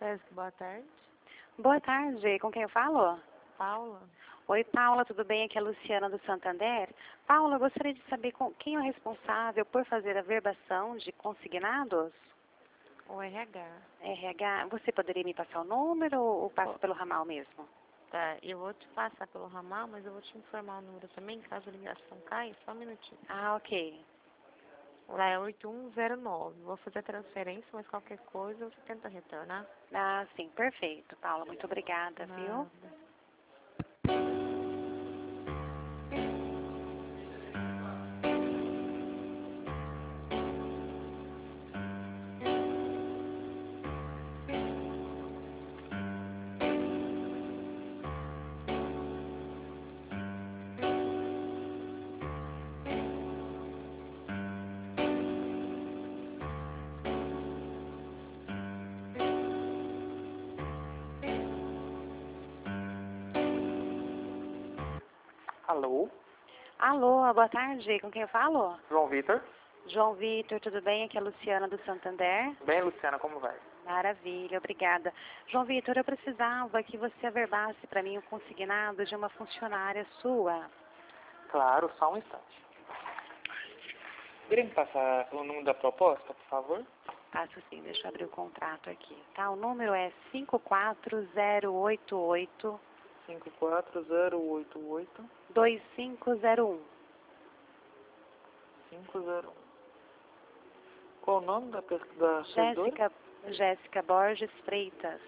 Jéssica, boa tarde. Boa tarde, com quem eu falo? Paula. Oi, Paula, tudo bem? Aqui é a Luciana do Santander. Paula, eu gostaria de saber quem é o responsável por fazer a verbação de consignados? O RH. RH, você poderia me passar o número ou passo pelo ramal mesmo? Tá, eu vou te passar pelo ramal, mas eu vou te informar o número também, caso a ligação caia, só um minutinho. Ah, ok. Lá é 8109. Vou fazer a transferência, mas qualquer coisa você tenta retornar. Ah, sim, perfeito, Paula. Muito obrigada, viu? Nada. Alô, Alô, boa tarde, com quem eu falo? João Vitor. João Vitor, tudo bem? Aqui é a Luciana do Santander. Bem, Luciana, como vai? Maravilha, obrigada. João Vitor, eu precisava que você averbasse para mim o consignado de uma funcionária sua. Claro, só um instante. Poderia me passar o número da proposta, por favor? Passo sim, deixa eu abrir o contrato aqui. Tá, o número é 54088 54088 2501. 501. Qual o nome da servidora? Jéssica Borges Freitas.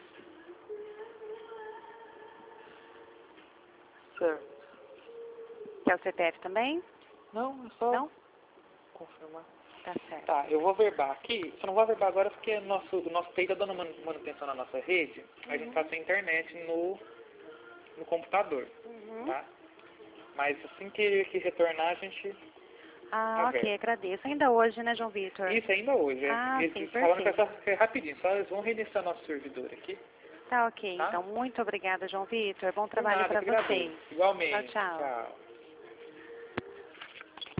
Certo. Quer o CPF também? Não, é só Não? confirmar. Tá certo. Tá, eu vou verbar aqui. Só não vou verbar agora porque o nosso TI está dando manutenção na nossa rede. A gente está sem internet no computador, tá? Mas assim que retornar, a gente... Ah, Tá ok, vendo. agradeço. Ainda hoje, né, João Vitor? Isso, ainda hoje. Ah, Eles sim, falaram que é perfeito. só ser rapidinho, só eles vão reiniciar nosso servidor aqui. Tá ok, Tá? então muito obrigada, João Vitor. Bom Por trabalho nada, para que agradeço. vocês. Igualmente. Tchau, tchau. Tchau.